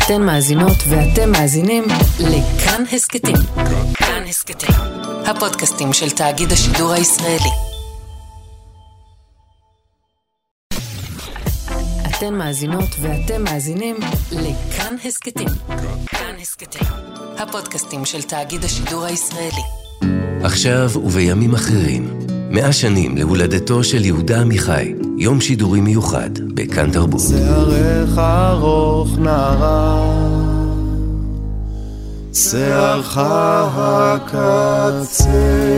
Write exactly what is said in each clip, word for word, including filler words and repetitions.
אתן מאזינות ואתם מאזינים לכאן הסקטים. כאן הסקטים, הפודקאסטים של תאגיד השידור הישראלי. אתן מאזינות ואתם מאזינים לכאן הסקטים. כאן הסקטים, הפודקאסטים של תאגיד השידור הישראלי. עכשיו ובימים אחרים, מאה שנים להולדתו של יהודה עמיחי, יום שידורי מיוחד בכאן תרבות. שערך ארוך נערה, שערך הקצה.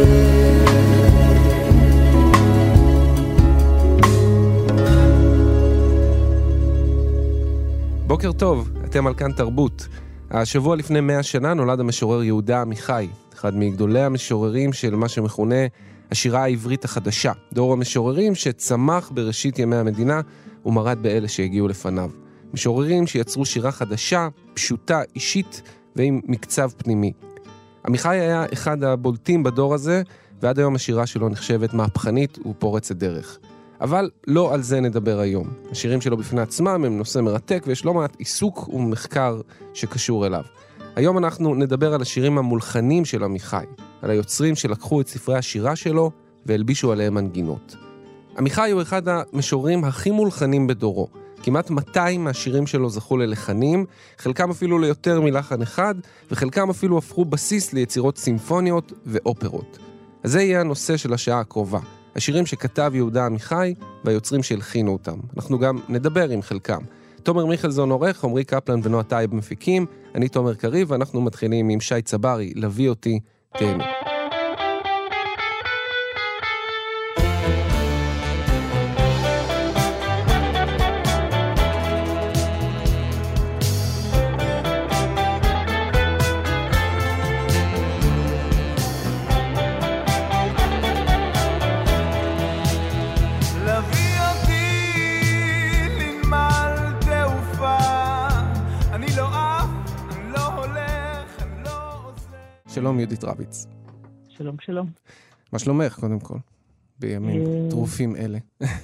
בוקר טוב, אתם על כאן תרבות. השבוע לפני מאה שנה נולד המשורר יהודה עמיחי, אחד מגדולי המשוררים של מה שמכונה השירה העברית החדשה, דור המשוררים שצמח בראשית ימי המדינה ומרד באלה שהגיעו לפניו. משוררים שיצרו שירה חדשה, פשוטה, אישית ועם מקצב פנימי. עמיחי היה אחד הבולטים בדור הזה, ועד היום השירה שלו נחשבת מהפכנית ופורצת דרך. אבל לא על זה נדבר היום. השירים שלו בפני עצמם הם נושא מרתק, ויש לא מעט עיסוק ומחקר שקשור אליו. היום אנחנו נדבר על השירים המולחנים של עמיחי, על היוצרים שלקחו את ספרי השירה שלו והלבישו עליהם מנגינות. עמיחי הוא אחד המשוררים הכי מולחנים בדורו. כמעט מאתיים מהשירים שלו זכו ללחנים, חלקם אפילו ליותר מלחן אחד, וחלקם אפילו הפכו בסיס ליצירות סימפוניות ואופרות. אז זה יהיה הנושא של השעה הקרובה. השירים שכתב יהודה עמיחי והיוצרים שהלחינו אותם. אנחנו גם נדבר עם חלקם. תומר מיכלזון עורך, עמרי קפלן ונועה טייב מפיקים, אני תומר קריב, ואנחנו מתחילים עם שי צברי, לבי אותי, תהנו. שלום יהודית רביץ. שלום, שלום. מה שלומך קודם כל, בימים טרופים אלה?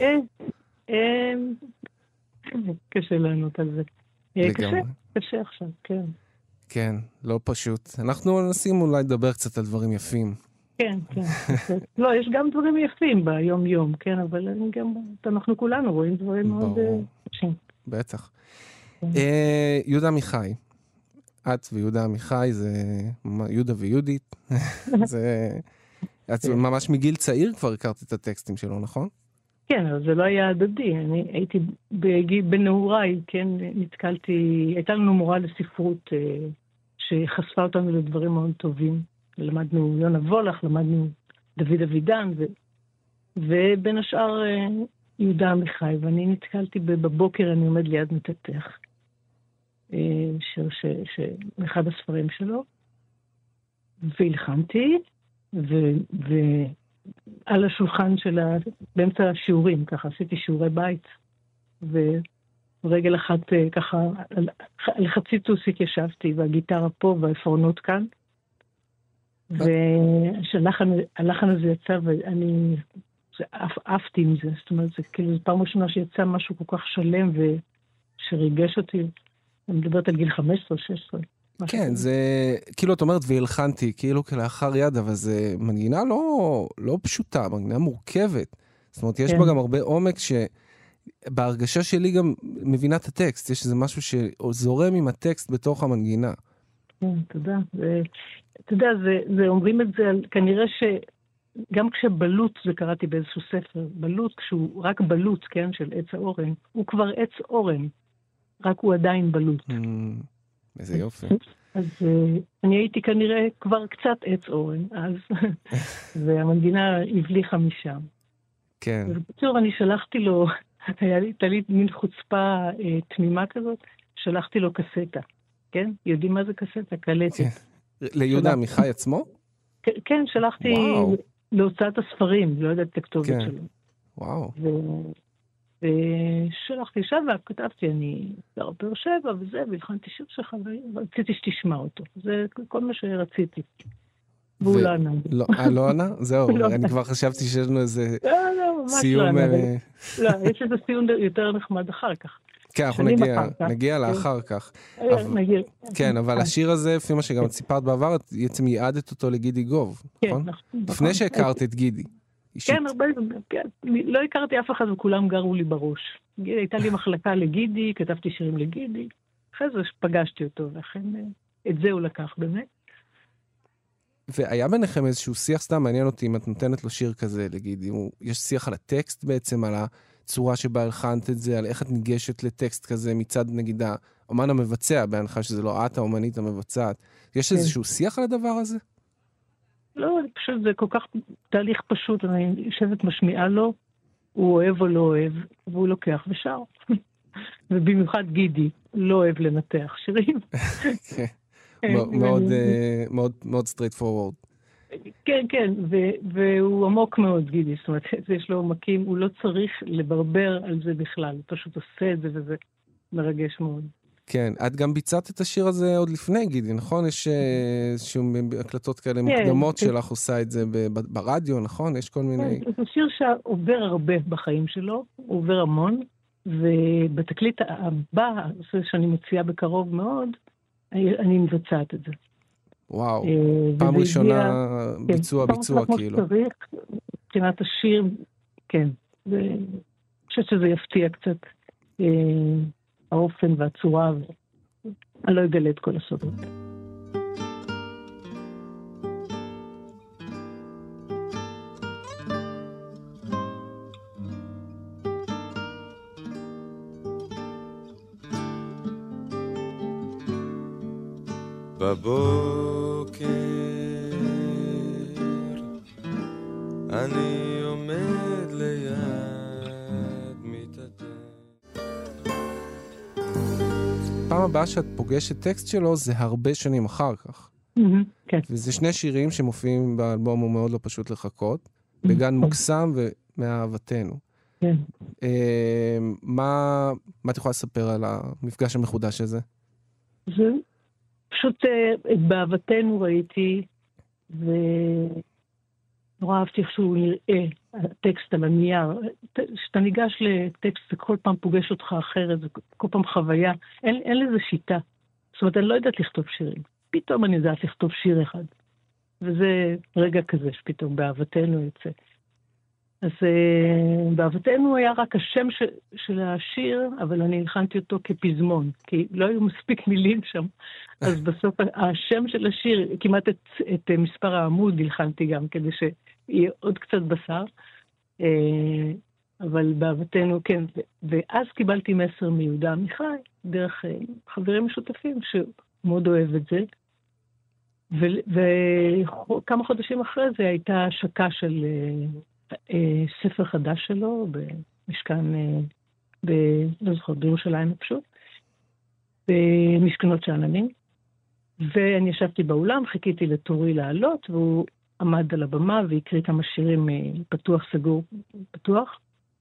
קשה לענות על זה. קשה, קשה עכשיו, כן. כן, לא פשוט. אנחנו נשים אולי לדבר קצת על דברים יפים. כן, כן. לא, יש גם דברים יפים ביום יום, כן, אבל גם אנחנו כולנו רואים דברים מאוד קשים. בטח. יהודה עמיחי. את ויהודה עמיחי, זה יהודה ויהודית. זה... את ממש מגיל צעיר כבר הכרת את הטקסטים שלו, נכון? כן, אבל זה לא היה הדדי. אני הייתי בגיל, בנעוריי, כן, נתקלתי, הייתה לנו מורה לספרות שחשפה אותנו לדברים מאוד טובים. למדנו יונה וולך, למדנו דוד אבידן, ו... ובין השאר יהודה עמיחי, ואני נתקלתי בבוקר, אני עומד ליד מתתך. שיר מאחד הספרים שלו, והלחנתי, ועל השולחן שלה, באמצע השיעורים, ככה, עשיתי שיעורי בית, ורגל אחת, ככה, על חצי טוסיק ישבתי, והגיטרה פה, והאפרונות כאן, והלחן הזה יצא, ואני עפתי עם זה, זאת אומרת, זה כאילו, פעם ראשונה שיצא משהו כל כך שלם, ושריגש אותי, אני מדברת על גיל חמש עשרה שש עשרה. כן, זה, כאילו את אומרת והלחנתי, כאילו כלאחר יד, אבל זה מנגינה לא, לא פשוטה, מנגינה מורכבת. זאת אומרת, יש בה גם הרבה עומק שבהרגשה שלי גם מבינה את הטקסט, יש איזה משהו שזורם עם הטקסט בתוך המנגינה. כן, תודה. אתה יודע, זה, אומרים את זה, כנראה שגם כשבלוט, זה קראתי באיזשהו ספר, בלוט, כשהוא רק בלוט, כן, של עץ האורן, הוא כבר עץ אורן. רק הוא עדיין בלוט. איזה יופי. אז אני הייתי כנראה כבר קצת עץ אורן, אז, והמנגינה הבליחה משם. כן. ובצור, אני שלחתי לו, הייתה לי מין חוצפה תמימה כזאת, שלחתי לו קסטה, כן? יודעים מה זה קסטה? קלטת. ליהודה עמיחי עצמו? כן, שלחתי להוצאת הספרים, לא יודעת את הכתובת שלו. וואו. ושלחתי שבע, כתבתי, אני גר באר שבע וזה, והלחנתי שיר שלך, ורציתי שתשמע אותו. זה כל מה שרציתי. והוא לא ענה. לא ענה? זהו, אני כבר חשבתי שיש לנו איזה סיום... לא, יש איזה סיום יותר נחמד אחר כך. כן, אנחנו נגיע, נגיע לאחר כך. נגיע. כן, אבל השיר הזה, לפי מה שגם סיפרת בעבר, את בעצם ייעדת אותו לגידי גוב, נכון? לפני שהכרת את גידי. כן, הרבה, לא הכרתי אף אחד וכולם גרו לי בראש. הייתה לי מחלקה לגידי, כתבתי שירים לגידי, אחרי זה פגשתי אותו, ואכן את זה הוא לקח באמת. והיה ביניכם איזשהו שיח, סתם מעניין אותי אם את נותנת לו שיר כזה לגידי, יש שיח על הטקסט בעצם, על הצורה שבה הלחנת את זה, על איך את ניגשת לטקסט כזה מצד נגיד האומן המבצע, בהנחה שזה לא את האומנית המבצעת. יש איזשהו שיח על הדבר הזה? לא, פשוט זה כל כך תהליך פשוט, אני יושבת משמיעה לו, הוא אוהב או לא אוהב, והוא לוקח ושר. ובמיוחד גידי, לא אוהב לנתח שירים. מאוד, מאוד, מאוד straight forward. כן, כן, והוא עמוק מאוד גידי, זאת אומרת, יש לו עומקים, הוא לא צריך לברבר על זה בכלל, הוא פשוט עושה את זה וזה מרגש מאוד. כן, את גם ביצעת את השיר הזה עוד לפני גידי, נכון? יש שום הקלטות כאלה מוקדמות שלך עושה את זה ברדיו, נכון? יש כל מיני... זה שיר שעובר הרבה בחיים שלו, הוא עובר המון, ובתקליט הבא, שאני מוציאה בקרוב מאוד, אני מבצעת את זה. וואו, פעם ראשונה ביצוע, ביצוע כאילו. מבחינת השיר, כן. אני חושבת שזה יפתיע קצת האופן והצורה, אני לא אגלה את כל הסודות. בבוקר אני עומד ליד מיטתך. פעם הבאה שאת פוגשת טקסט שלו זה הרבה שנים אחר כך. כן. וזה שני שירים שמופיעים באלבום הוא מאוד לא פשוט לחכות, בגן מוקסם ומאהבתנו. כן. מה את יכולה לספר על המפגש המחודש הזה? זה... פשוט את באהבתנו ראיתי, ונורא אהבתי איך שהוא נראה, הטקסט על הנייר. כשאתה ניגש לטקסט, זה כל פעם פוגש אותך אחרת, זה כל פעם חוויה. אין, אין לזה שיטה. זאת אומרת, אני לא יודעת לכתוב שירים. פתאום אני יודעת לכתוב שיר אחד. וזה רגע כזה שפתאום באהבתנו יוצא. אז uh, באהבתנו היה רק השם ש, של השיר, אבל אני הלחנתי אותו כפזמון, כי לא היו מספיק מילים שם. אז בסוף השם של השיר, כמעט את, את uh, מספר העמוד הלחנתי גם, כדי שיהיה עוד קצת בשר. Uh, אבל באהבתנו, כן. ואז קיבלתי מסר מיהודה עמיחי, דרך uh, חברים משותפים, שמאוד אוהב את זה. וכמה חודשים אחרי זה הייתה השקה של... Uh, ספר חדש שלו, במשכן, ב... לא זוכר, בירושלים פשוט, במשכנות שאננים, ואני ישבתי באולם, חיכיתי לתורי לעלות, והוא עמד על הבמה והקריא כמה שירים פתוח, סגור, פתוח,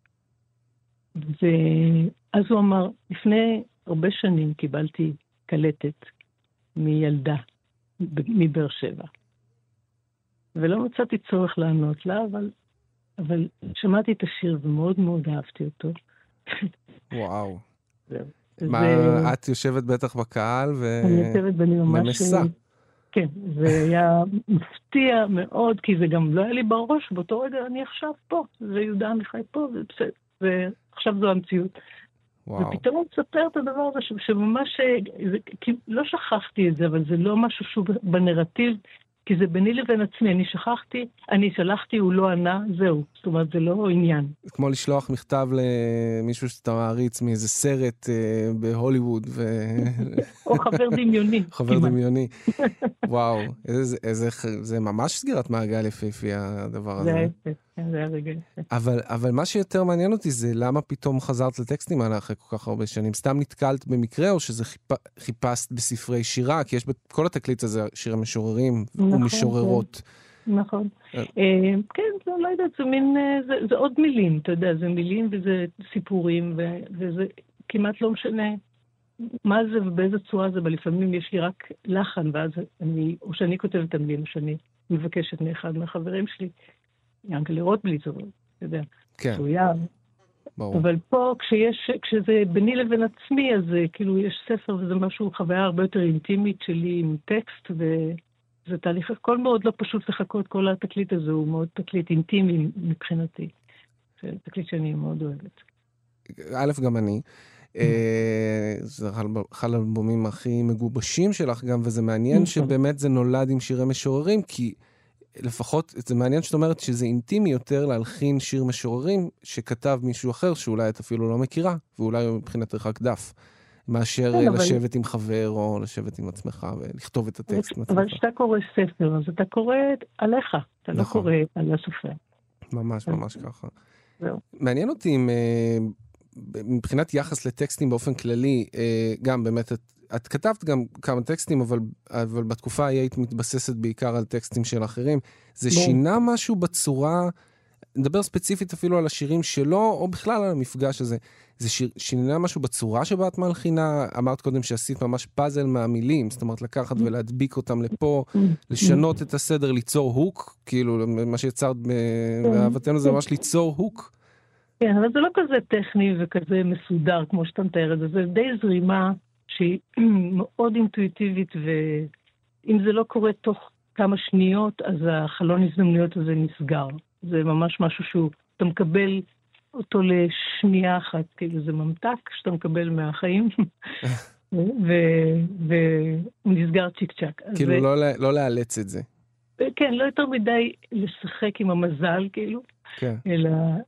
ואז הוא אמר, לפני הרבה שנים קיבלתי קלטת מילדה, מבאר שבע, ולא מצאתי צורך לענות לה, אבל אבל שמעתי את השיר ומאוד מאוד אהבתי אותו. וואו. מה, את יושבת בטח בקהל ו... אני יושבת ואני ממש... מנסה. כן, זה היה מפתיע מאוד, כי זה גם לא היה לי בראש, באותו רגע אני עכשיו פה, זה יהודה עמיחי פה, ועכשיו זו המציאות. ופתאום הוא מספר את הדבר הזה, שממש, לא שכחתי את זה, אבל זה לא משהו שהוא בנרטיב, כי זה ביני לבין עצמי, אני שכחתי, אני שלחתי, הוא לא ענה, זהו. זאת אומרת, זה לא עניין. כמו לשלוח מכתב למישהו שאתה מעריץ מאיזה סרט אה, בהוליווד. ו... או חבר דמיוני. חבר דמיוני. וואו, איזה, איזה, זה ממש סגירת מעגל יפהפי הדבר הזה. זה יפה, זה היה רגע יפה. אבל, אבל מה שיותר מעניין אותי זה למה פתאום חזרת לטקסטים האלה אחרי כל כך הרבה שנים. סתם נתקלת במקרה או שזה חיפ... חיפשת בספרי שירה? כי יש בכל התקליט הזה שירי משוררים ומשוררות. נכון. כן, לא יודעת, זה מין, זה עוד מילים, אתה יודע, זה מילים וזה סיפורים, וזה כמעט לא משנה מה זה ובאיזה צורה זה, אבל לפעמים יש לי רק לחן, ואז אני, או שאני כותבת את המילים, שאני מבקשת מאחד מהחברים שלי, ינקלה רוטבליט, אתה יודע, צויה, ברור. אבל פה, כשיש, כשזה ביני לבין עצמי, אז כאילו יש ספר, וזה משהו, חוויה הרבה יותר אינטימית שלי עם טקסט, וזה תהליך, הכל מאוד לא פשוט לחכות, כל התקליט הזה הוא מאוד תקליט אינטימי מבחינתי. זה תקליט שאני מאוד אוהבת. א', גם אני. זה אחד האלבומים הכי מגובשים שלך גם, וזה מעניין שבאמת זה נולד עם שירי משוררים, כי לפחות זה מעניין שאת אומרת שזה אינטימי יותר להלחין שיר משוררים שכתב מישהו אחר שאולי את אפילו לא מכירה, ואולי הוא מבחינתך רק דף, מאשר לשבת עם חבר או לשבת עם עצמך ולכתוב את הטקסט. אבל כשאתה קורא ספר, אז אתה קורא עליך, אתה לא קורא על הסופר. ממש, ממש ככה. מעניין אותי אם מבחינת יחס לטקסטים באופן כללי, גם באמת, את, את כתבת גם כמה טקסטים, אבל, אבל בתקופה ההיא היית מתבססת בעיקר על טקסטים של אחרים. זה בוא. שינה משהו בצורה, נדבר ספציפית אפילו על השירים שלו, או בכלל על המפגש הזה. זה שיר, שינה משהו בצורה שבה את מלחינה? אמרת קודם שעשית ממש פאזל מהמילים, זאת אומרת לקחת ולהדביק אותם לפה, לשנות את הסדר, ליצור הוק, כאילו מה שיצרת באהבתנו זה ממש ליצור הוק. כן, אבל זה לא כזה טכני וכזה מסודר, כמו שאתה מתאר את זה. זה די זרימה שהיא מאוד אינטואיטיבית, ואם זה לא קורה תוך כמה שניות, אז החלון הזדמנויות הזה נסגר. זה ממש משהו שהוא, אתה מקבל אותו לשנייה אחת, כאילו זה ממתק שאתה מקבל מהחיים, והוא נסגר צ'יק צ'ק. כאילו לא לאלץ את זה. כן, לא יותר מדי לשחק עם המזל, כאילו, אלא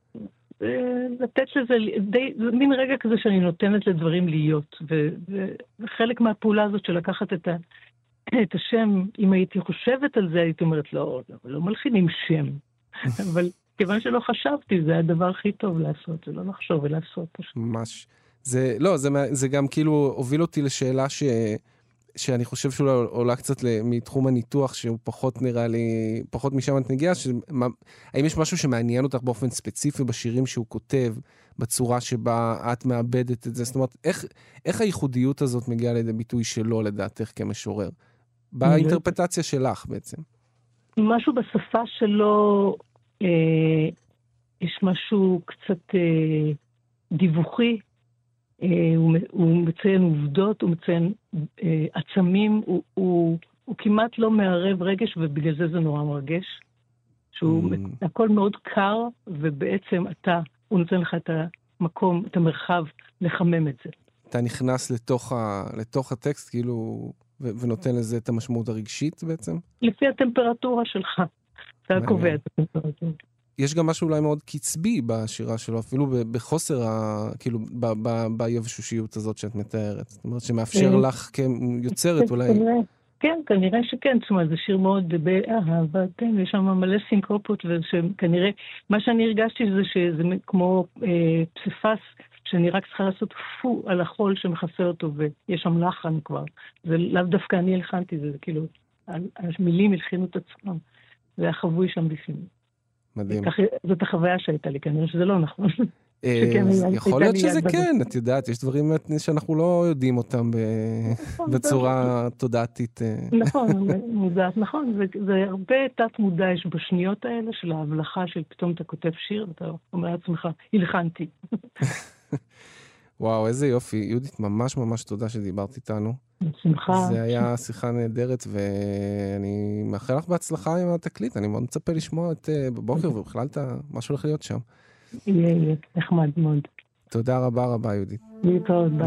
לתת לזה, די, זה מין רגע כזה שאני נותנת לדברים להיות, וחלק מהפעולה הזאת של לקחת את, ה, את השם, אם הייתי חושבת על זה, הייתי אומרת, לא, לא, לא מלחינים שם, אבל כיוון שלא חשבתי, זה הדבר הכי טוב לעשות, זה לא לחשוב ולעשות פשוט. ממש. זה, לא, זה, זה גם כאילו הוביל אותי לשאלה ש... שאני חושב שהוא עולה קצת מתחום הניתוח, שהוא פחות נראה לי, פחות משם את נגיעה, שמה, האם יש משהו שמעניין אותך באופן ספציפי בשירים שהוא כותב, בצורה שבה את מאבדת את זה? זאת אומרת, איך, איך הייחודיות הזאת מגיעה לידי ביטוי שלו, לדעתך כמשורר? באינטרפטציה שלך בעצם. משהו בשפה שלו, אה, יש משהו קצת אה, דיווחי, הוא, הוא מציין עובדות, הוא מציין אה, עצמים, הוא, הוא, הוא כמעט לא מערב רגש, ובגלל זה זה נורא מרגש. שהוא mm. הכל מאוד קר, ובעצם אתה, הוא נותן לך את המקום, את המרחב, לחמם את זה. אתה נכנס לתוך, ה, לתוך הטקסט, כאילו, ו, ונותן לזה את המשמעות הרגשית בעצם? לפי הטמפרטורה שלך. אתה קובע את הטמפרטורה. יש גם משהו אולי מאוד קצבי בשירה שלו, אפילו בחוסר, ה, כאילו, ב, ב, ביבשושיות הזאת שאת מתארת. זאת אומרת, שמאפשר לך כיוצרת אולי... כן, כנראה שכן. זאת אומרת, זה שיר מאוד באהבתנו, יש שם מלא סינקופות, וכנראה, מה שאני הרגשתי זה שזה כמו אה, פסיפס, שאני רק צריכה לעשות פו על החול שמחסה אותו, ויש שם לחן כבר. זה לאו דווקא אני הלחנתי, זה כאילו, המילים הלחינו את עצמם. זה היה חבוי שם בפנים. מדהים. זאת החוויה שהייתה לי, כנראה שזה לא נכון. יכול להיות שזה כן, את יודעת, יש דברים שאנחנו לא יודעים אותם בצורה תודעתית. נכון, מודעת, נכון, זה הרבה תת מודע יש בשניות האלה של ההבלחה של פתאום אתה כותב שיר, ואתה אומר לעצמך, הלחנתי. וואו, איזה יופי. יהודית, ממש ממש תודה שדיברת איתנו. שמחה. זה היה שיחה נהדרת, ואני מאחל לך בהצלחה עם התקליט. אני מאוד מצפה לשמוע את בבוקר, ובכלל מה שהולך להיות שם. יהיה, יהיה, נחמד מאוד. תודה רבה רבה, יהודית. להתראות, ביי.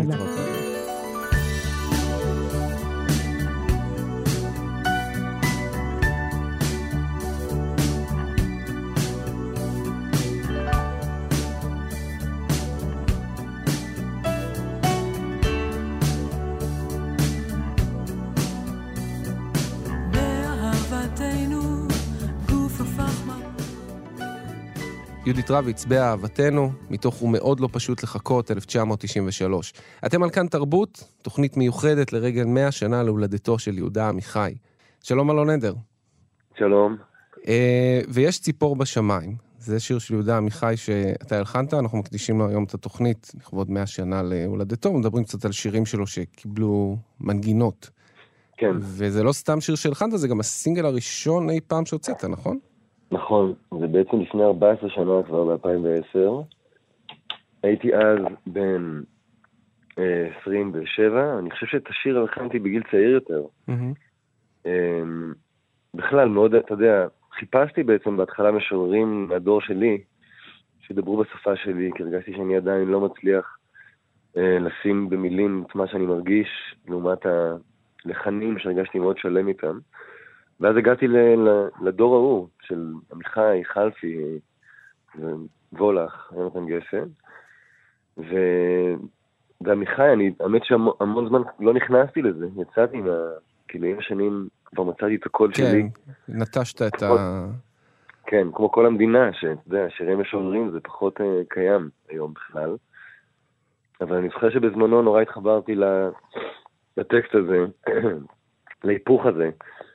יהודית רביץ, באהבתנו, מתוך הוא מאוד לא פשוט לחכות, אלף תשע מאות תשעים ושלוש. אתם על כאן תרבות, תוכנית מיוחדת לרגל מאה שנה להולדתו של יהודה עמיחי. שלום אלון נדר. שלום. אה, ויש ציפור בשמיים. זה שיר של יהודה עמיחי שאתה הלחנת, אנחנו מקדישים לו היום את התוכנית, לכבוד מאה שנה להולדתו, מדברים קצת על שירים שלו שקיבלו מנגינות. כן. וזה לא סתם שיר שהלחנת, זה גם הסינגל הראשון אי פעם שהוצאת, נכון? נכון, זה בעצם לפני ארבע עשרה שנה כבר, ב-אלפיים ועשר, הייתי אז בן אה, עשרים ושבע, אני חושב שאת השיר הלחנתי בגיל צעיר יותר. Mm-hmm. אה, בכלל, מאוד, אתה יודע, חיפשתי בעצם בהתחלה משוררים מהדור שלי, שדברו בשפה שלי, כי הרגשתי שאני עדיין לא מצליח אה, לשים במילים את מה שאני מרגיש, לעומת הלחנים שהרגשתי מאוד שלם איתם. ואז הגעתי ל, ל, לדור ההוא, של עמיחי, חלפי, וולך, יונתן גפן. ו... ועמיחי, אני, האמת שהמון זמן לא נכנסתי לזה, יצאתי מה... כאילו עם השנים כבר מצאתי את הקול כן, שלי. כן, נטשת את כמו, ה... כן, כמו כל המדינה, שאתה יודע, שירים משוררים זה פחות uh, קיים היום בכלל. אבל אני זוכר שבזמנו נורא התחברתי לטקסט הזה, להיפוך הזה,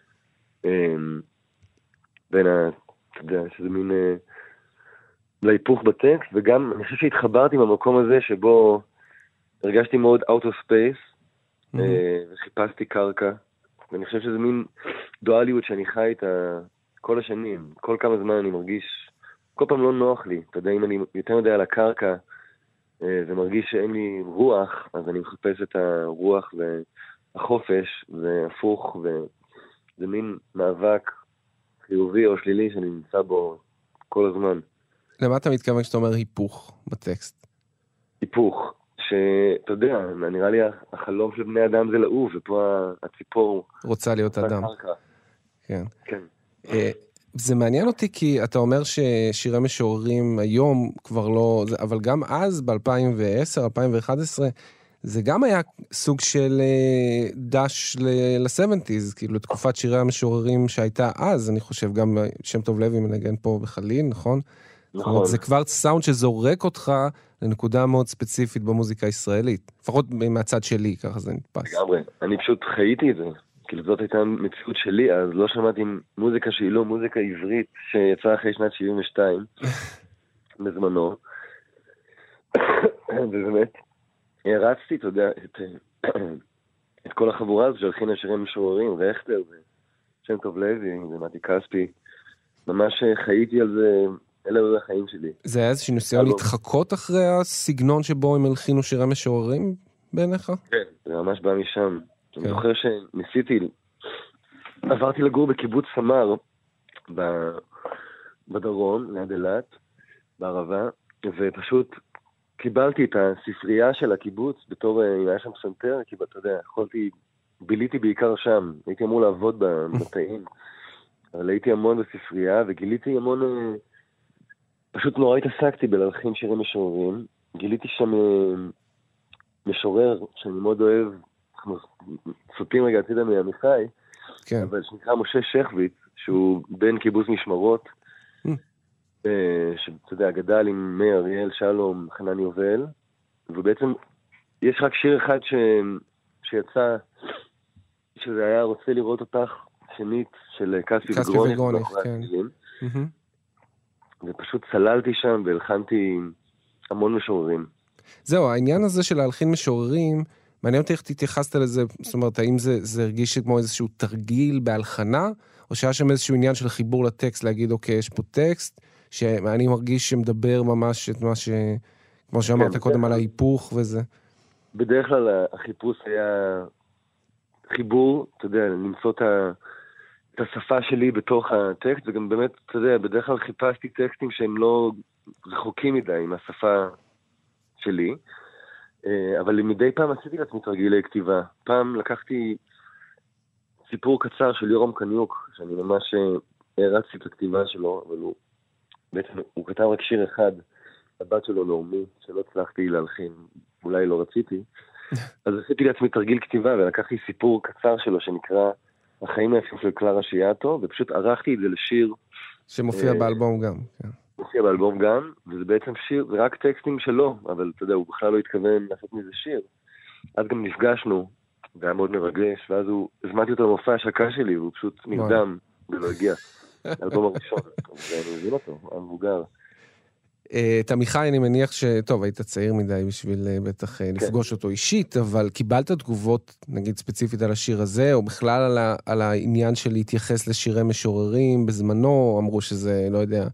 בין ה... אתה יודע, שזה מין... להיפוך בטקסט, וגם אני חושב שהתחברתי במקום הזה שבו הרגשתי מאוד out of space, mm-hmm. וחיפשתי קרקע, ואני חושב שזה מין דואליות שאני חי איתה כל השנים, כל כמה זמן אני מרגיש, כל פעם לא נוח לי, אתה יודע, אם אני יותר יודע על הקרקע, ומרגיש שאין לי רוח, אז אני מחפש את הרוח והחופש, והפוך, וזה מין מאבק חיובי או שלילי שאני נמצא בו כל הזמן. למה אתה מתכוון כשאתה אומר היפוך בטקסט? היפוך, שאתה יודע, נראה לי החלום של בני אדם זה לעוף, ופה הציפור... רוצה להיות אדם. כן. כן. זה מעניין אותי כי אתה אומר ששירי משוררים היום כבר לא... אבל גם אז, ב-אלפיים ועשר, אלפיים ואחת עשרה, זה גם היה סוג של דש ל-שבעים, כאילו לתקופת שירי המשוררים שהייתה אז, אני חושב, גם שם טוב לוי מנגן פה בחליל, נכון? נכון. זה כבר סאונד שזורק אותך לנקודה מאוד ספציפית במוזיקה הישראלית. לפחות מהצד שלי, ככה זה נתפס. לגמרי. אני פשוט חייתי את זה. כאילו זאת הייתה מציאות שלי, אז לא שמעתי מוזיקה שהיא לא מוזיקה עברית, שיצאה אחרי שנת שבעים ושתיים, בזמנו. ובאמת, הרצתי, אתה יודע, את, את כל החבורה הזו שהלחינה שירים משוררים, רכטר, שם טוב לוי, ומתי כספי. ממש חייתי על זה... אלה היו החיים שלי. זה היה איזושהי ניסיון להתחקות אחרי הסגנון שבו הם הלחינו שירי משוררים בעיניך? כן, זה ממש בא משם. אני זוכר שניסיתי, עברתי לגור בקיבוץ סמר, בדרום, ליד אילת, בערבה, ופשוט קיבלתי את הספרייה של הקיבוץ, בתור, אם היה שם סנטר, כי אתה יודע, יכולתי, ביליתי בעיקר שם, הייתי אמור לעבוד במטעים, אבל הייתי המון בספרייה, וגיליתי המון... פשוט נורא התעסקתי בלהלחין שירים משוררים, גיליתי שם משורר שאני מאוד אוהב, אנחנו סוטים רגע הצידה מעמיחי, כן. אבל שנקרא משה שכביץ, שהוא בן קיבוץ משמרות, שאתה יודע, גדל עם מי אריאל, שלום, חנן יובל, ובעצם יש רק שיר אחד ש... שיצא, שזה היה רוצה לראות אותך שנית של כספי וגרוניך, וגרוניך, כן. ופשוט צללתי שם והלחנתי המון משוררים. זהו, העניין הזה של להלחין משוררים, מעניין אותי איך תתייחסת לזה, זאת אומרת, האם זה, זה הרגיש כמו איזשהו תרגיל בהלחנה, או שהיה שם איזשהו עניין של חיבור לטקסט, להגיד, אוקיי, יש פה טקסט, שאני מרגיש שמדבר ממש את מה ש... כמו שאמרת כן, קודם כן. על ההיפוך וזה. בדרך כלל החיפוש היה חיבור, אתה יודע, למצוא את ה... את השפה שלי בתוך הטקסט, וגם באמת, אתה יודע, בדרך כלל חיפשתי טקסטים שהם לא רחוקים מדי מהשפה שלי, אבל מדי פעם עשיתי לעצמי תרגילי כתיבה. פעם לקחתי סיפור קצר של יורם קניוק, שאני ממש הרצתי את הכתיבה שלו, אבל הוא בעצם, הוא כתב רק שיר אחד, הבת שלו נעמי, שלא הצלחתי להלחין, אולי לא רציתי, אז עשיתי לעצמי תרגיל כתיבה, ולקחתי סיפור קצר שלו שנקרא החיים היפים של קלרה שיאטו, ופשוט ערכתי את זה לשיר. שמופיע באלבום גם. מופיע באלבום גם, וזה בעצם שיר, זה רק טקסטים שלו, אבל אתה יודע, הוא בכלל לא התכוון לעשות מזה שיר. אז גם נפגשנו, זה היה מאוד מרגש, ואז הוא, הזמנתי אותו למופע השקה שלי, והוא פשוט נרדם, ולא הגיע. האלבום הראשון, ואני מבין אותו, המבוגר. את עמיחי אני מניח ש... טוב, היית צעיר מדי בשביל בטח לפגוש אותו אישית, אבל קיבלת תגובות, נגיד ספציפית על השיר הזה, או בכלל על, ה... על העניין של להתייחס לשירי משוררים בזמנו, אמרו שזה, לא יודע,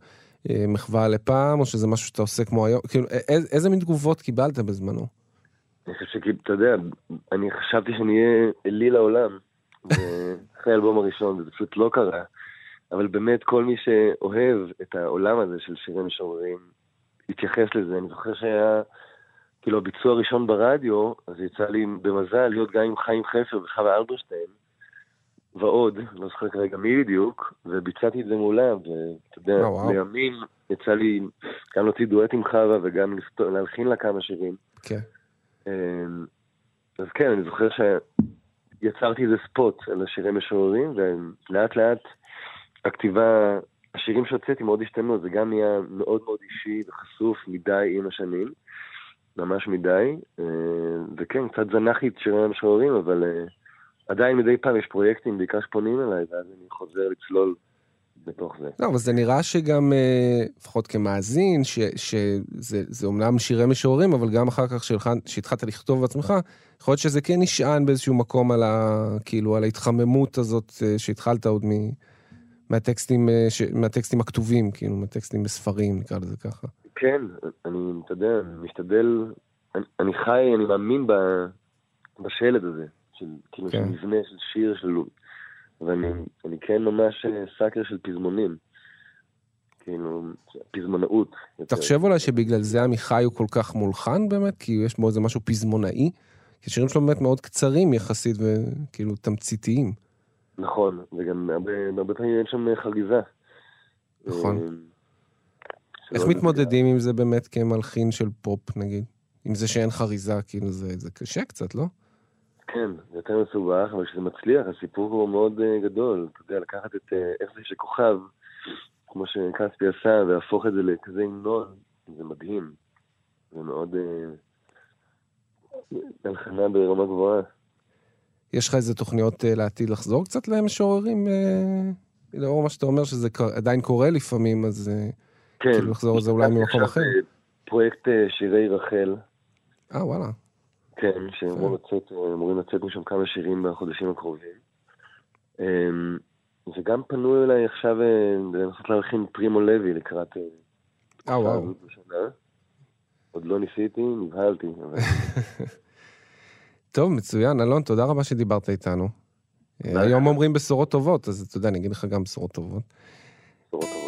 מחווה לפעם, או שזה משהו שאתה עושה כמו היום? כאילו, איזה, איזה מין תגובות קיבלת בזמנו? אני חושב שאתה יודע, אני חשבתי שאני אהיה אלי לעולם, אחרי האלבום הראשון, וזה פשוט לא קרה. אבל באמת כל מי שאוהב את העולם הזה של שירים משוררים, התייחס לזה. אני זוכר שהיה, כאילו, הביצוע הראשון ברדיו, אז יצא לי במזל להיות גם עם חיים חפר וחווה אלברשטיין, ועוד, לא זוכר כרגע מי בדיוק, וביצעתי את זה מולה, ואתה יודע, לימים יצא לי גם להוציא דואט עם חווה, וגם להלחין לה כמה שירים. כן. אז כן, אני זוכר שיצרתי איזה ספוט על השירים משוררים, ולאט לאט הכתיבה, השירים שהוצאתי מאוד השתנו, זה גם נהיה מאוד מאוד אישי וחשוף מדי עם השנים, ממש מדי, וכן, קצת זנחתי את שירים המשוררים, אבל עדיין מדי פעם יש פרויקטים בעיקר שפונים אליי, ואז אני חוזר לצלול בתוך זה. לא, אבל זה נראה שגם, לפחות כמאזין, שזה אומנם שירי משוררים, אבל גם אחר כך שהתחלת לכתוב בעצמך, יכול להיות שזה כן נשען באיזשהו מקום על ה, כאילו, על ההתחממות הזאת שהתחלת עוד מ... מהטקסטים, מהטקסטים הכתובים, כאילו, מהטקסטים בספרים, נקרא לזה ככה. כן, אני, אתה יודע, משתדל, אני, אני חי, אני מאמין ב, בשלד הזה, של, כאילו, כן. של מבנה, של שיר, של... ואני אני כן ממש סאקר של פזמונים. כאילו, פזמונאות. תחשב אולי שבגלל זה עמיחי הוא כל כך מולחן באמת, כי יש בו איזה משהו פזמונאי, כי השירים שלו באמת מאוד קצרים יחסית, וכאילו תמציתיים. נכון, וגם הרבה פעמים אין שם חגיזה. נכון. איך מתמודדים עם זה באמת כמלחין של פופ, נגיד? עם זה שאין חריזה, כאילו זה קשה קצת, לא? כן, זה יותר מסובך, אבל כשזה מצליח, הסיפור הוא מאוד גדול. אתה יודע, לקחת את איך זה שכוכב, כמו שקספי עשה, והפוך את זה לכזה המנון, זה מדהים. זה מאוד הלחנה ברמה גבוהה. יש לך איזה תוכניות לעתיד לחזור קצת למשוררים? לאור מה שאתה אומר שזה עדיין קורה לפעמים, אז כאילו לחזור על זה אולי ממקום אחר. פרויקט שירי רחל. אה, וואלה. כן, שאמורים לצאת משם כמה שירים בחודשים הקרובים. וגם פנו אליי עכשיו לנסות להלחין פרימו לוי לקראת... אה, וואו. עוד לא ניסיתי, נבהלתי. טוב, מצוין. אלון, תודה רבה שדיברת איתנו. היום אומרים בשורות טובות, אז אתה יודע, אני אגיד לך גם בשורות טובות. בשורות טובות.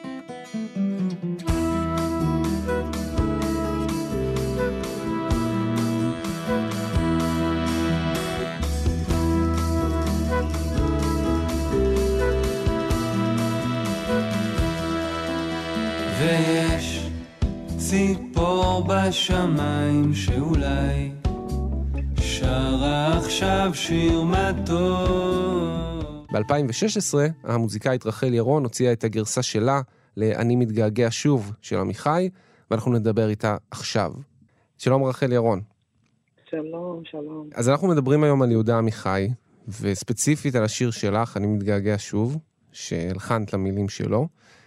ויש ציפור בשמיים שאולי שרה עכשיו שיר מתוק. ב-אלפיים ושש עשרה המוזיקאית רחל ירון הוציאה את הגרסה שלה ל"אני מתגעגע שוב" של עמיחי, ואנחנו נדבר איתה עכשיו. שלום רחל ירון. שלום, שלום. אז אנחנו מדברים היום על יהודה עמיחי, וספציפית על השיר שלך, "אני מתגעגע שוב", שהלחנת למילים שלו.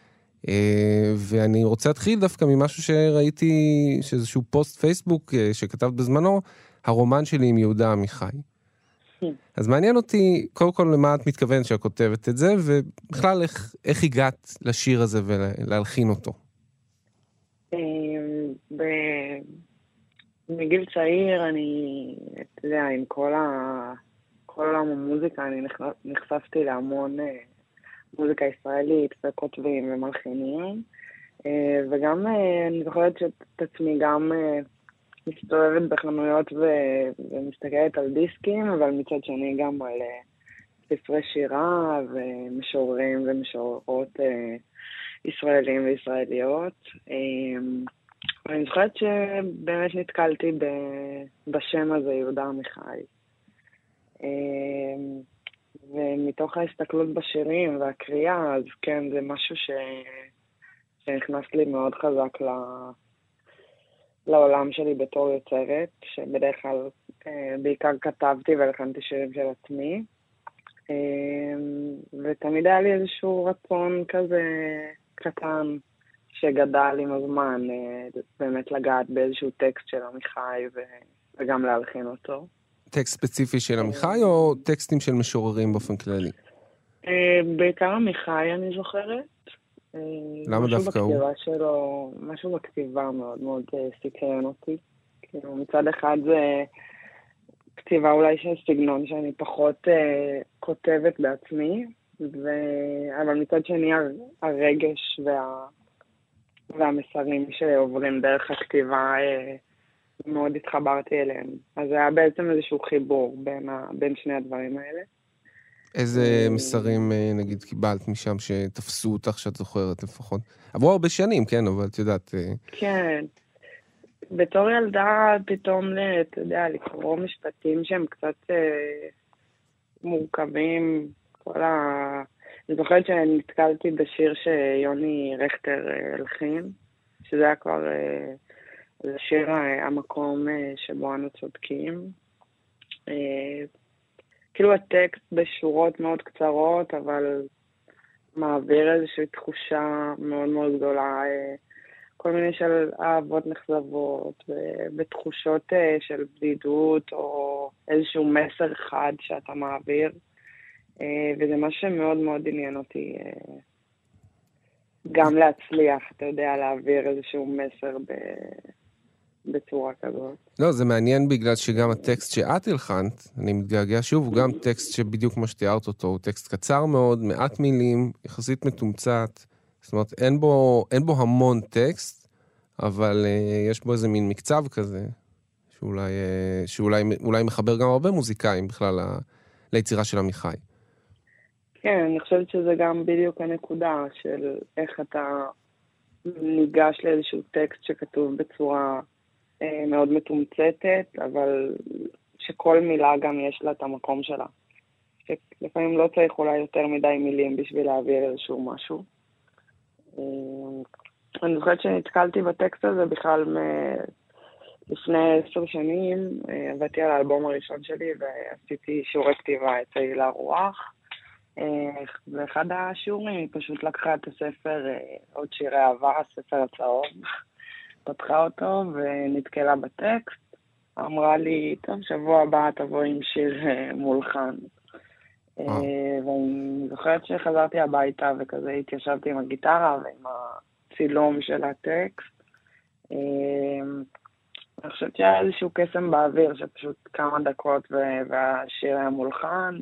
ואני רוצה להתחיל דווקא ממשהו שראיתי, שאיזשהו פוסט פייסבוק שכתבת בזמנו, הרומן שלי עם יהודה עמיחי. אז מעניין אותי, קודם כל למה את מתכוונת שאת כותבת את זה, ובכלל איך, איך הגעת לשיר הזה ולהלחין אותו? מגיל צעיר אני, אתה יודע, עם כל ה... כל עולם המוזיקה, אני נחשפתי להמון מוזיקה ישראלית, וכותבים ומלחינים, וגם אני זוכרת שאת עצמי גם מסתובבת בחנויות ומסתכלת על דיסקים, אבל מצד שני גם על ספרי שירה ומשוררים ומשוררות ישראלים וישראליות. ואני זוכרת שבאמת נתקלתי בשם הזה, יהודה עמיחי. ומתוך ההסתכלות בשירים והקריאה, אז כן, זה משהו ש... שנכנס לי מאוד חזק ל... לעולם שלי בתור יוצרת, שבדרך כלל בעיקר כתבתי ולחנתי שירים של עצמי. ותמיד היה לי איזשהו רצון כזה קטן, שגדל עם הזמן, באמת לגעת באיזשהו טקסט של עמיחי ו... וגם להלחין אותו. טקסט ספציפי של עמיחי או טקסטים של משוררים באופן כללי? בעיקר עמיחי אני זוכרת, למה דווקא הוא? משהו בכתיבה שלו, משהו בכתיבה מאוד מאוד סקרן אותי. כאילו, מצד אחד זה כתיבה אולי של סגנון שאני פחות uh, כותבת בעצמי, ו... אבל מצד שני הרגש וה... והמסרים שעוברים דרך הכתיבה uh, מאוד התחברתי אליהם. אז זה היה בעצם איזשהו חיבור בין, ה... בין שני הדברים האלה. איזה מסרים, נגיד, קיבלת משם שתפסו אותך, שאת זוכרת לפחות? עברו הרבה שנים, כן, אבל את יודעת... כן. בתור ילדה, פתאום, אתה יודע, לקרוא משפטים שהם קצת אה, מורכבים. כל ה... אני זוכרת שנתקלתי בשיר שיוני רכטר הלחין, שזה היה כבר אה, זה שיר אה, המקום אה, שבו אנו צודקים. אה, כאילו הטקסט בשורות מאוד קצרות, אבל מעביר איזושהי תחושה מאוד מאוד גדולה, כל מיני של אהבות נחזבות, בתחושות של בדידות, או איזשהו מסר חד שאתה מעביר, וזה מה שמאוד מאוד עניין אותי, גם להצליח, אתה יודע, להעביר איזשהו מסר ב... בצורה כזאת. לא, זה מעניין בגלל שגם הטקסט שאת הלחנת, אני מתגעגע שוב, הוא גם טקסט שבדיוק כמו שתיארת אותו, הוא טקסט קצר מאוד, מעט מילים, יחסית מתומצת, זאת אומרת, אין בו, אין בו המון טקסט, אבל uh, יש בו איזה מין מקצב כזה, שאולי, uh, שאולי אולי מחבר גם הרבה מוזיקאים בכלל ל, ליצירה של עמיחי. כן, אני חושבת שזה גם בדיוק הנקודה של איך אתה ניגש לאיזשהו טקסט שכתוב בצורה מאוד מתומצתת, אבל שכל מילה גם יש לה את המקום שלה. שלפעמים לא צריך אולי יותר מדי מילים בשביל להעביר איזשהו משהו. אני זוכרת שנתקלתי בטקסט הזה בכלל מ- לפני עשר שנים, עבדתי על האלבום הראשון שלי ועשיתי שיעורי כתיבה אצל הילה רוח. ואחד השיעורים היא פשוט לקחה את הספר, עוד שירי אהבה, הספר הצהוב, פתחה אותו ונתקלה בטקסט, אמרה לי, טוב, שבוע הבא תבוא עם שיר מולחן. ואני זוכרת שחזרתי הביתה וכזה התיישבתי עם הגיטרה ועם הצילום של הטקסט. אני חושבת שהיה איזשהו קסם באוויר, שפשוט כמה דקות והשיר היה מולחן.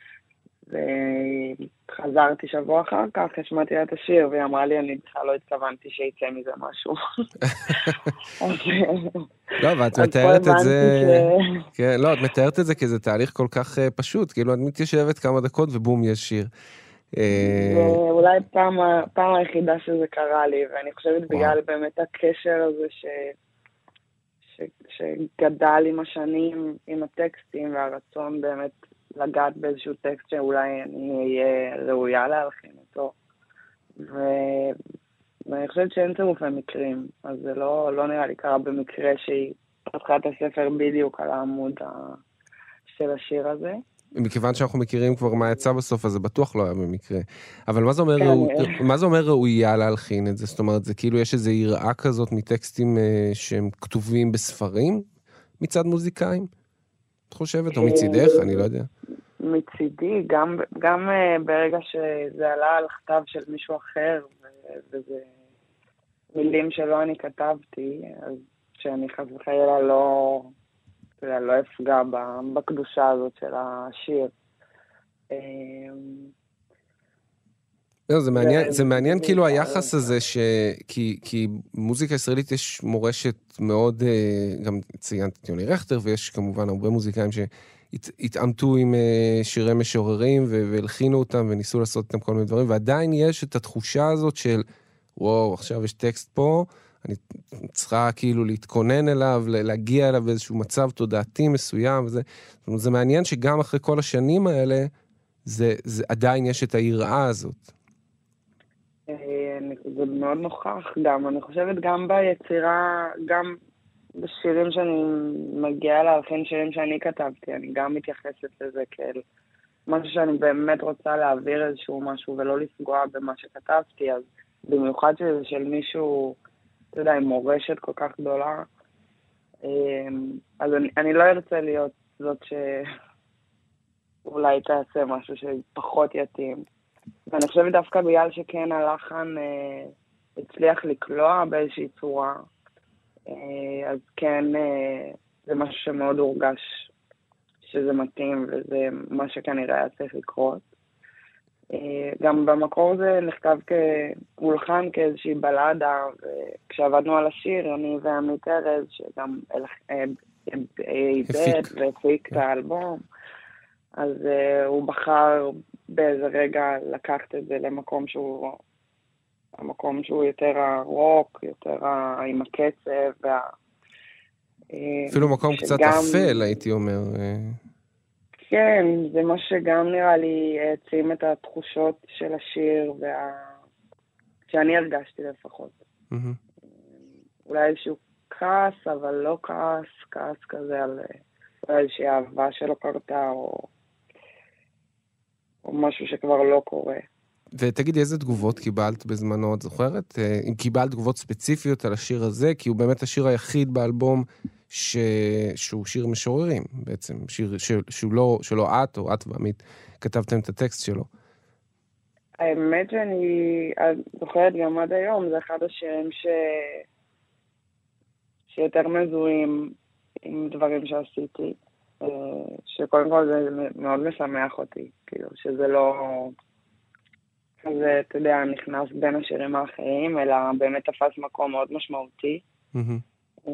וחזרתי שבוע אחר כך, השמעתי לה את השיר, והיא אמרה לי, אני בכלל לא התכוונתי שיצא מזה משהו. לא, ואת מתארת את זה... כן, לא, את מתארת את זה כי זה תהליך כל כך פשוט, כאילו, את מתיישבת כמה דקות ובום, יש שיר. ואולי פעם היחידה שזה קרה לי, ואני חושבת בגלל באמת הקשר הזה שגדל עם השנים, עם הטקסטים, והרצון באמת לגעת באיזשהו טקסט שאולי אני אהיה ראויה להלחין אותו. ו... ואני חושבת שאין צירופי מקרים, אז זה לא, לא נראה לי קרה במקרה שהיא פתחה את הספר בדיוק על העמוד ה... של השיר הזה. מכיוון שאנחנו מכירים כבר מה יצא בסוף, אז זה בטוח לא היה במקרה. אבל מה זה אומר, ראו... מה זה אומר ראויה להלחין את זה? זאת אומרת, זה כאילו יש איזו יראה כזאת מטקסטים שהם כתובים בספרים מצד מוזיקאים? את חושבת? או מצידך? אני לא יודע. מצידי, גם, גם ברגע שזה עלה על כתב של מישהו אחר, וזה מילים שלא אני כתבתי, אז שאני חס וחלילה לא, לא אפגע בקדושה הזאת של השיר. לא, זה מעניין, זה מעניין כאילו היחס הזה, ש... כי, כי מוזיקה ישראלית יש מורשת מאוד, גם ציינת את יוני רכטר, ויש כמובן הרבה מוזיקאים שהתעמתו עם שירי משוררים, והלחינו אותם, וניסו לעשות איתם כל מיני דברים, ועדיין יש את התחושה הזאת של, וואו, עכשיו יש טקסט פה, אני צריכה כאילו להתכונן אליו, להגיע אליו באיזשהו מצב תודעתי מסוים, וזה, זאת אומרת, זה מעניין שגם אחרי כל השנים האלה, זה, זה עדיין יש את היראה הזאת. זה מאוד נוכח גם, אני חושבת גם ביצירה, גם בשירים שאני מגיעה להלחין שירים שאני כתבתי, אני גם מתייחסת לזה כאל משהו שאני באמת רוצה להעביר איזשהו משהו ולא לפגוע במה שכתבתי, אז במיוחד שזה של מישהו, אתה יודע, עם מורשת כל כך גדולה, אז אני, אני לא ארצה להיות זאת שאולי תעשה משהו שפחות יתאים. ואני חושבת דווקא בגלל שכן הלחן אה, הצליח לקלוע באיזושהי צורה, אה, אז כן אה, זה משהו שמאוד הורגש שזה מתאים, וזה מה שכנראה היה צריך לקרות. גם במקור זה נכתב כמולחן, כאיזושהי בלדה, וכשעבדנו על השיר, אני ועמית ארז, שגם איבד והפיק את האלבום, אז הוא בחר באיזה רגע לקחת את זה למקום שהוא, המקום שהוא יותר הרוק, יותר עם הקצב, אפילו מקום קצת אפל, הייתי אומר. כן, זה מה שגם נראה לי העצים את התחושות של השיר, וה... שאני הרגשתי לפחות. Mm-hmm. אולי איזשהו כעס, אבל לא כעס, כעס כזה על איזושהי אהבה שלא קרתה, או... או משהו שכבר לא קורה. ותגידי, איזה תגובות קיבלת בזמנו, את זוכרת? אם קיבלת תגובות ספציפיות על השיר הזה, כי הוא באמת השיר היחיד באלבום ש... שהוא שיר משוררים, בעצם, שיר ש... שהוא לא, שלא את או את ועמית כתבתם את הטקסט שלו. האמת שאני זוכרת גם עד היום, זה אחד השירים ש... שיותר מזוהים עם דברים שעשיתי, שקודם כל זה מאוד משמח אותי, כאילו, שזה לא... כזה, אתה יודע, נכנס בין השירים האחרים, אלא באמת תפס מקום מאוד משמעותי. Mm-hmm.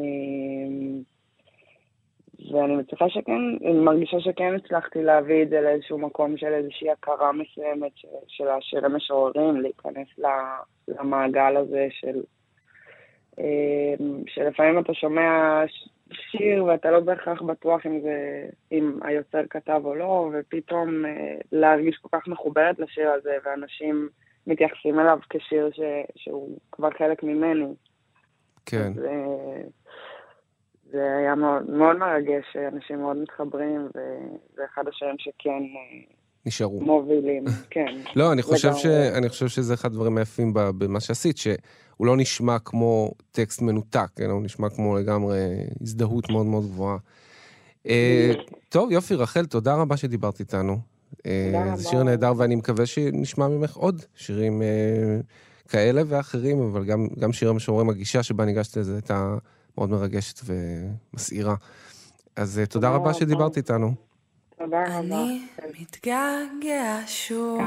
ואני מצליחה שכן, אני מרגישה שכן הצלחתי להביא את זה לאיזשהו מקום של איזושהי הכרה מסוימת של, של השירים משוררים, להיכנס למעגל הזה של, שלפעמים אתה שומע שיר ואתה לא בהכרח בטוח אם זה, אם היוצר כתב או לא, ופתאום להרגיש כל כך מחוברת לשיר הזה, ואנשים מתייחסים אליו כשיר ש, שהוא כבר חלק ממני. כן. אז, זה היה מאוד, מאוד מרגש, שאנשים מאוד מתחברים, וזה אחד השירים שכן נשארו. מובילים, כן. לא, אני חושב, ש... אני חושב שזה אחד הדברים היפים במה שעשית, שהוא לא נשמע כמו טקסט מנותק, אלא הוא נשמע כמו לגמרי הזדהות מאוד מאוד גבוהה. טוב, יופי, רחל, תודה רבה שדיברת איתנו. זה שיר נהדר, ואני מקווה שנשמע ממך עוד שירים כאלה ואחרים, אבל גם, גם שירים משוררים, הגישה שבה ניגשת לזה הייתה מאוד מרגשת ומסעירה. אז תודה רבה שדיברת איתנו. תודה רבה. אני מתגעגע שוב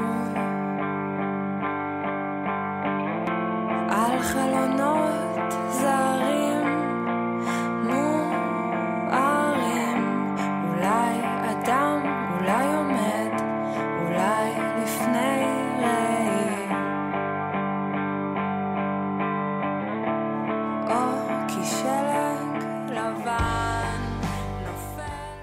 על חלונות זרים מוארים, אולי אדם, אולי עומד, אולי לפני ראי, או כי שלג לבן נופל.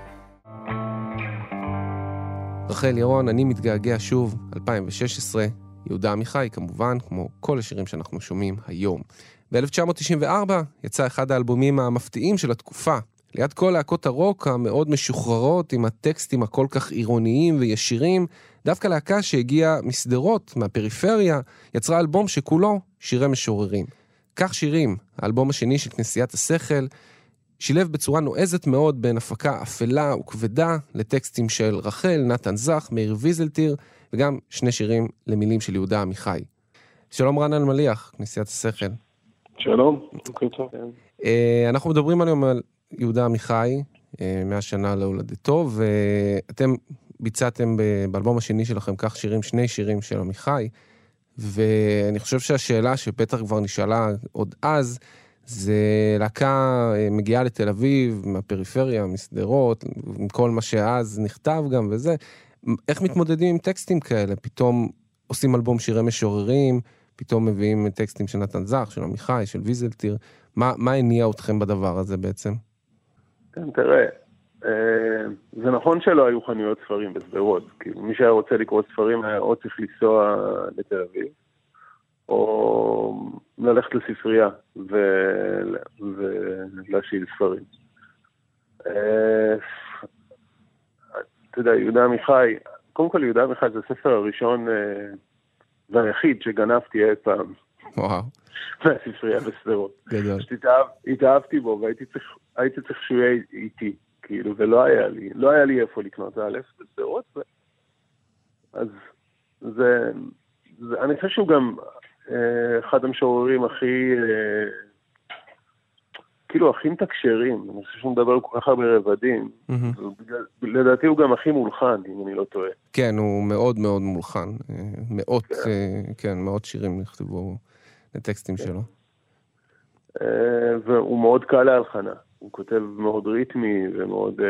רחל ירון, אני מתגעגע שוב, אלפיים ושש עשרה, יהודה עמיחי כמובן, כמו כל השירים שאנחנו שומעים היום. ב-אלף תשע מאות תשעים וארבע יצא אחד האלבומים המפתיעים של התקופה, ליד כל להקות הרוק המאוד משוחררות עם הטקסטים הכל כך עירוניים וישירים, דווקא להקה שהגיעה מסדרות, מהפריפריה, יצרה אלבום שכולו שירי משוררים. כך שירים, האלבום השני של כנסיית השכל, שילב בצורה נועזת מאוד בין הפקה אפלה וכבדה לטקסטים של רחל, נתן זך, מאיר ויזלטיר, וגם שני שירים למילים של יהודה עמיחי. שלום רענן מליח, כנסיית השכל. שלום, בוקר טוב. אנחנו מדברים היום על יהודה עמיחי, מאה שנה להולדתו, ואתם ביצעתם באלבום השני שלכם כך שירים, שני שירים של עמיחי, ואני חושב שהשאלה שבטח כבר נשאלה עוד אז, זה להקה מגיעה לתל אביב, מהפריפריה, מסדרות, עם כל מה שאז נכתב גם וזה. איך מתמודדים עם טקסטים כאלה? פתאום עושים אלבום שירי משוררים, פתאום מביאים טקסטים של נתן זך, של עמיחי, של ויזלטיר. מה, מה הניע אתכם בדבר הזה בעצם? כן, תראה, זה נכון שלא היו חנויות ספרים בסדרות, כי מי שהיה רוצה לקרוא ספרים היה או צריך לנסוע לתל אביב, או ללכת לספרייה ולהשאיל ספרים. אתה יודע, יהודה עמיחי, קודם כל יהודה עמיחי זה הספר הראשון והיחיד שגנבתי אי פעם. וואו. מהספרייה בסדרות. גדול. התאהבתי בו והייתי צריך שהוא יהיה איתי, כאילו, ולא היה לי, לא היה לי איפה לקנות א' בסדרות, אז זה... אני חושב שהוא גם אחד המשוררים הכי, כאילו הכי מתקשרים, אני חושב שהוא מדבר כל כך הרבה רבדים, לדעתי הוא גם הכי מולחן, אם אני לא טועה. כן, הוא מאוד מאוד מולחן, מאות, כן, מאות שירים נכתבו לטקסטים שלו. והוא מאוד קל להלחנה, הוא כותב מאוד ריתמי ומאוד...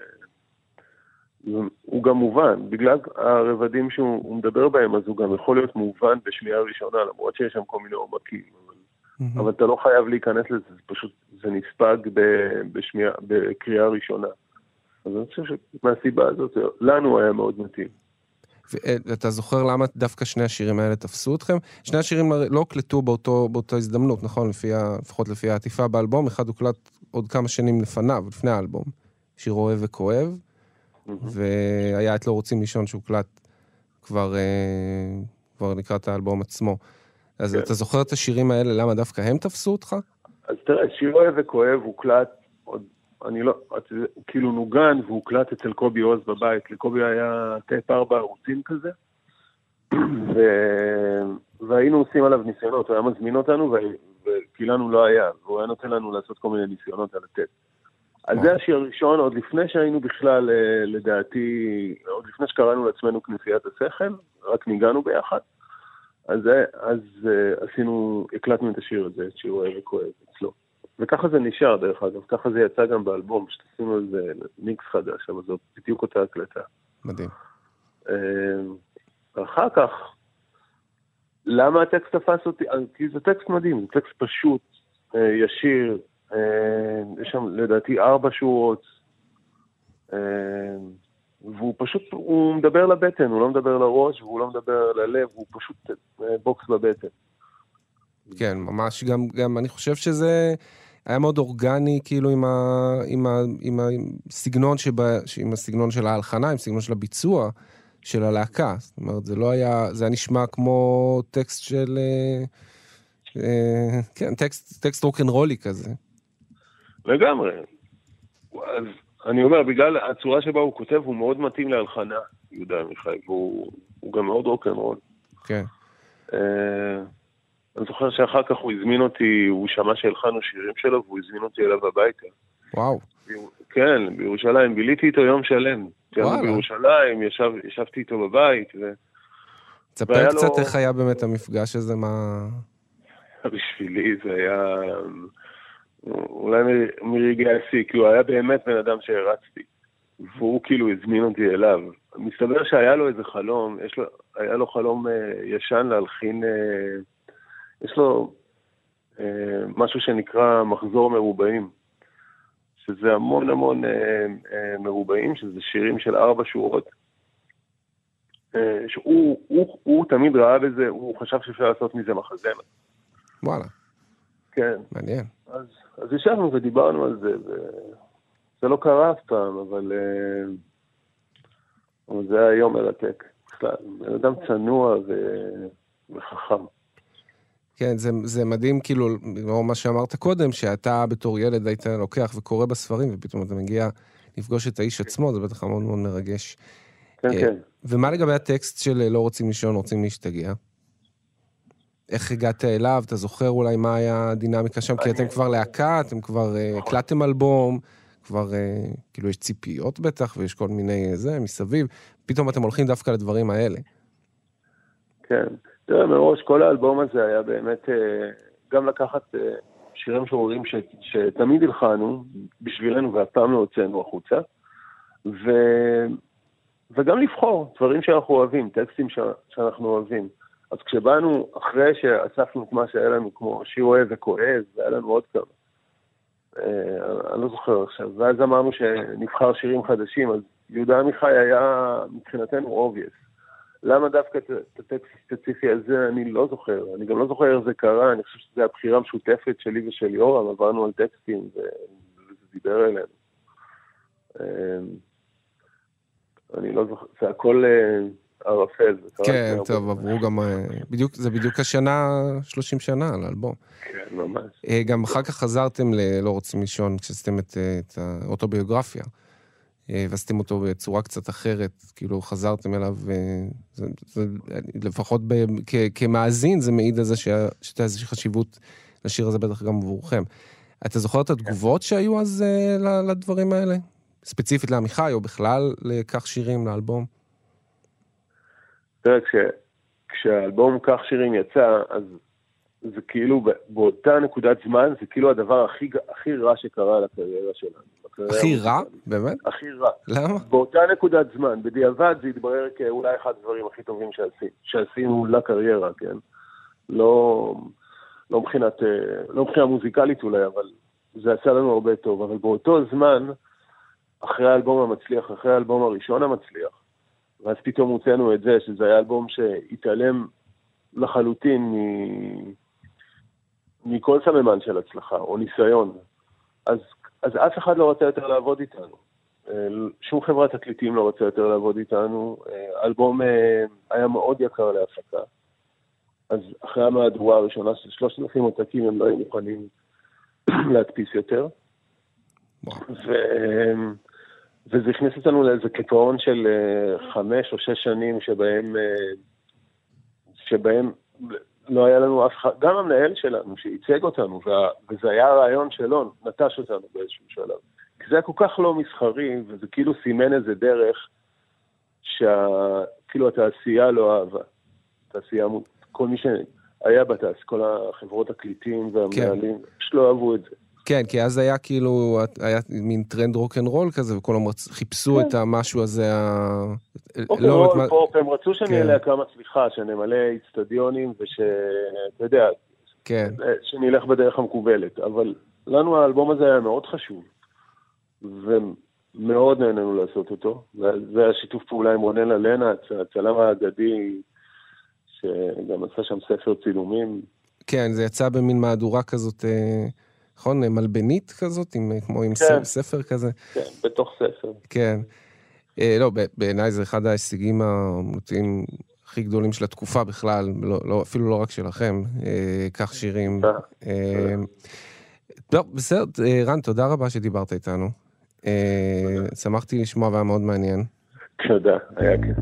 הוא גם מובן, בגלל הרבדים שהוא מדבר בהם, אז הוא גם יכול להיות מובן בשמיעה ראשונה, למרות שיש שם כל מיני עומקים, אבל, mm-hmm. אבל אתה לא חייב להיכנס לזה, זה פשוט, זה נספג בשמיעה, בקריאה ראשונה. אז אני חושב שמהסיבה הזאת, לנו היה מאוד מתאים. ואתה זוכר למה דווקא שני השירים האלה תפסו אתכם? שני השירים לא הוקלטו באותו, באותה הזדמנות, נכון? לפי, לפחות לפי העטיפה באלבום, אחד הוקלט עוד כמה שנים לפניו, לפני האלבום. שיר אוהב וכואב, והיה את לא רוצים לישון שהוקלט כבר, כבר לקראת האלבום עצמו. אז אתה זוכר את השירים האלה, למה דווקא הם תפסו אותך? אז תראה, שיר אוהב וכואב הוקלט, אני לא, כאילו נוגן והוקלט אצל קובי עוז בבית. לקובי היה טייפ ארבע ערוצים כזה, והיינו עושים עליו ניסיונות, הוא היה מזמין אותנו, וכי לנו לא היה, והוא היה נותן לנו לעשות כל מיני ניסיונות על הטייפ. אז זה השיר הראשון, עוד לפני שהיינו בכלל, לדעתי, עוד לפני שקראנו לעצמנו כנסיית השכל, רק ניגענו ביחד. אז, אז עשינו, הקלטנו את השיר הזה, את שיר אוהב וכואב אצלו. וככה זה נשאר, דרך אגב, ככה זה יצא גם באלבום, שתשימו איזה מיקס חדש, אבל זו בדיוק אותה הקלטה. מדהים. אחר כך, למה הטקסט תפס אותי? כי זה טקסט מדהים, זה טקסט פשוט, ישיר, יש שם לדעתי ארבע שורות, והוא פשוט, הוא מדבר לבטן, הוא לא מדבר לראש, והוא לא מדבר ללב, הוא פשוט בוקס בבטן. כן, ממש, גם, גם אני חושב שזה היה מאוד אורגני, כאילו עם, ה, עם, ה, עם הסגנון שבה, עם הסגנון של ההלחנה, עם הסגנון של הביצוע של הלהקה. זאת אומרת, זה לא היה, זה היה נשמע כמו טקסט של, כן, טקסט, טקסט רוק'נ'רולי כזה. לגמרי. אז אני אומר, בגלל הצורה שבה הוא כותב, הוא מאוד מתאים להלחנה, יהודה עמיחי, והוא הוא גם מאוד רוק'נ'רול. כן. אני זוכר שאחר כך הוא הזמין אותי, הוא שמע שהלחנו שירים שלו, והוא הזמין אותי אליו הביתה. וואו. כן, בירושלים, ביליתי איתו יום שלם. וואלה. בירושלים, ישב, ישבתי איתו בבית. ו... תספר קצת לו... איך היה באמת המפגש הזה, מה... בשבילי זה היה... אולי מרגעי השיא, כי הוא היה באמת בן אדם שהרצתי. והוא כאילו הזמין אותי אליו. מסתבר שהיה לו איזה חלום, יש לו, היה לו חלום אה, ישן להלחין... אה, יש לו אה, משהו שנקרא מחזור מרובעים, שזה המון המון אה, אה, מרובעים, שזה שירים של ארבע שורות, אה, שהוא הוא, הוא תמיד ראה בזה, הוא חשב שאפשר לעשות מזה מחזמר. וואלה. כן. מעניין. אז, אז ישבנו ודיברנו על זה, וזה לא קרה אף פעם, אבל, אה, אבל זה היה יום מרתק. בן אדם צנוע ו... וחכם. כן, זה, זה מדהים, כאילו, מה שאמרת קודם, שאתה בתור ילד היית לוקח וקורא בספרים, ופתאום אתה מגיע לפגוש את האיש עצמו, זה בטח מאוד מאוד מרגש. כן, כן. ומה לגבי הטקסט של לא רוצים לישון, רוצים להשתגע? איך הגעת אליו? אתה זוכר אולי מה היה הדינמיקה שם? כי אתם כבר להקה, אתם כבר הקלטתם אלבום, כבר, כאילו, יש ציפיות בטח, ויש כל מיני זה, מסביב. פתאום אתם הולכים דווקא לדברים האלה. כן. תראה, מראש, כל האלבום הזה היה באמת גם לקחת שירים שרורים ש, שתמיד הלחנו בשבילנו והפעם לא הוצאנו החוצה, ו, וגם לבחור דברים שאנחנו אוהבים, טקסטים ש, שאנחנו אוהבים. אז כשבאנו, אחרי שאספנו את מה שהיה לנו, כמו שיר אוהב וכואב, והיה לנו עוד כמה, אני לא זוכר עכשיו, ואז אמרנו שנבחר שירים חדשים, אז יהודה עמיחי היה מבחינתנו obvious. למה דווקא את הטקסט הספציפי הזה אני לא זוכר, אני גם לא זוכר איך זה קרה, אני חושב שזו הבחירה משותפת שלי ושל יורם, עברנו על טקסטים וזה דיבר אלינו. אני לא זוכר, זה הכל ערפל. כן, טוב, עברו גם, זה בדיוק השנה, שלושים שנה על האלבום. כן, ממש. גם אחר כך חזרתם ללא רוצים לישון, כשעשיתם את האוטוביוגרפיה. ועשיתם אותו בצורה קצת אחרת, כאילו חזרתם אליו, זה, זה, לפחות ב, כ, כמאזין, זה מעיד על זה שהייתה איזושהי חשיבות לשיר הזה בטח גם עבורכם. אתה זוכר את התגובות שהיו אז לדברים האלה? ספציפית לעמיחי, או בכלל לכך שירים, לאלבום? תראה, כש, כשהאלבום כך שירים יצא, אז זה כאילו באותה נקודת זמן, זה כאילו הדבר הכי, הכי רע שקרה לקריירה שלנו. הכי רע? באמת? הכי רע. למה? באותה נקודת זמן, בדיעבד זה התברר כאולי אחד הדברים הכי טובים שעשינו, שעשינו לקריירה, כן? לא, לא מבחינת, לא מבחינה מוזיקלית אולי, אבל זה עשה לנו הרבה טוב. אבל באותו זמן, אחרי האלבום המצליח, אחרי האלבום הראשון המצליח, ואז פתאום הוצאנו את זה, שזה היה אלבום שהתעלם לחלוטין מ... מכל סממן של הצלחה, או ניסיון. אז, אז אף אחד לא רצה יותר לעבוד איתנו. שום חברת תקליטים לא רצה יותר לעבוד איתנו. האלבום היה מאוד יקר להפקה. אז אחרי המהדורה הראשונה של שלושת אלפים עותקים, הם לא היו מוכנים להדפיס יותר. ו... וזה הכניס אותנו לאיזה קיפאון של חמש או שש שנים שבהם, שבהם לא היה לנו אף אחד, גם המנהל שלנו שייצג אותנו, וזה היה הרעיון שלו, נטש אותנו באיזשהו שלב. כי זה היה כל כך לא מסחרי, וזה כאילו סימן איזה דרך שכאילו התעשייה לא אהבה. התעשייה, כל מי שהיה בתעשייה, כל החברות הקליטים והמנהלים, פשוט לא אהבו את זה. כן, כי אז היה כאילו, היה מין טרנד רוק-אנד-רול כזה, וכולם חיפשו את המשהו הזה. רוק-אנד-רול, פופ, הם רצו שנעלה כמה צליחה, שנמלא אצטדיונים, ושאתה יודע, שנלך בדרך המקובלת. אבל לנו האלבום הזה היה מאוד חשוב, ומאוד נהנינו לעשות אותו. זה היה שיתוף פעולה עם רונן אלנה, הצלם האגדי, שגם עשה שם ספר צילומים. כן, זה יצא במין מהדורה כזאת... נכון? מלבנית כזאת, עם, כמו עם כן. ספר כזה. כן, בתוך ספר. כן. אה, לא, בעיניי זה אחד ההישגים המוציאים הכי גדולים של התקופה בכלל, לא, לא, אפילו לא רק שלכם, אה, כך שירים. אה, אה, טוב, בסדר, אה, רן, תודה רבה שדיברת איתנו. אה, שמחתי לשמוע והיה מאוד מעניין. תודה, היה כיף.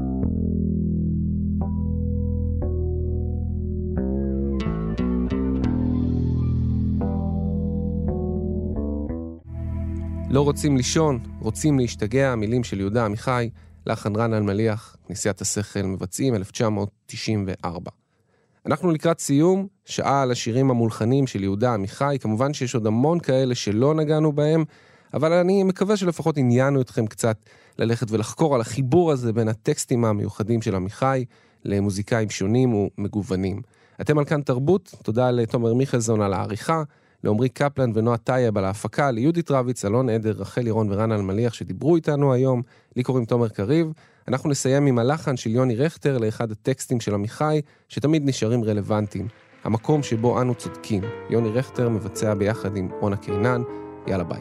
לא רוצים לישון, רוצים להשתגע, המילים של יהודה עמיחי, לחן רן אלמליח, כנסיית השכל, מבצעים אלף תשע מאות תשעים וארבע. אנחנו לקראת סיום, שעה על השירים המולחנים של יהודה עמיחי, כמובן שיש עוד המון כאלה שלא נגענו בהם, אבל אני מקווה שלפחות עניינו אתכם קצת ללכת ולחקור על החיבור הזה בין הטקסטים המיוחדים של עמיחי למוזיקאים שונים ומגוונים. אתם על כאן תרבות, תודה לתומר מיכלזון על העריכה, לעומרי קפלן ונועה טייב על ההפקה, ליהודית רביץ, אלון עדר, רחל ירון ורן אלמליח שדיברו איתנו היום, לי קוראים תומר קריב. אנחנו נסיים עם הלחן של יוני רכטר לאחד הטקסטים של עמיחי, שתמיד נשארים רלוונטיים. המקום שבו אנו צודקים. יוני רכטר מבצע ביחד עם עונה קינן. יאללה ביי.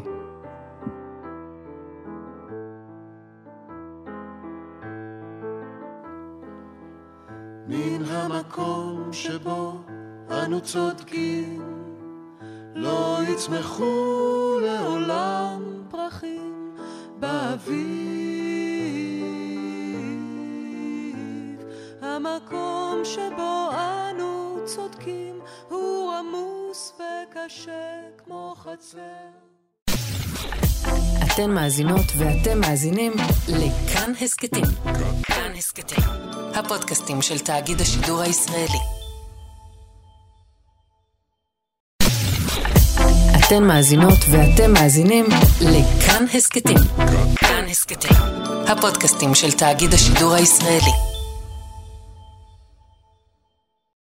מן המקום שבו אנו צודקים לא יצמחו לעולם פרחים באביב. המקום שבו אנו צודקים הוא עמוס וקשה כמו חצר. אתן מאזינות ואתם מאזינים לכאן הסקטים. כאן הסקטים, הפודקאסטים של תאגיד השידור הישראלי. אתן מאזינות ואתם מאזינים לכאן הסקטים. כאן הסקטים, הפודקאסטים של תאגיד השידור הישראלי.